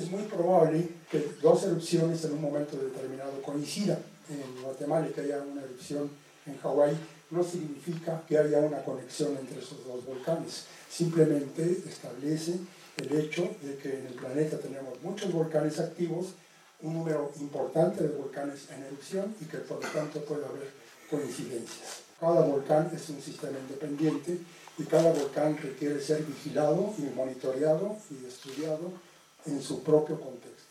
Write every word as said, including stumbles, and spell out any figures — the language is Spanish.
es muy probable que dos erupciones en un momento determinado coincidan. En Guatemala, que haya una erupción en Hawái, no significa que haya una conexión entre esos dos volcanes. Simplemente establece el hecho de que en el planeta tenemos muchos volcanes activos, un número importante de volcanes en erupción y que por lo tanto puede haber coincidencias. Cada volcán es un sistema independiente y cada volcán requiere ser vigilado y monitoreado y estudiado en su propio contexto.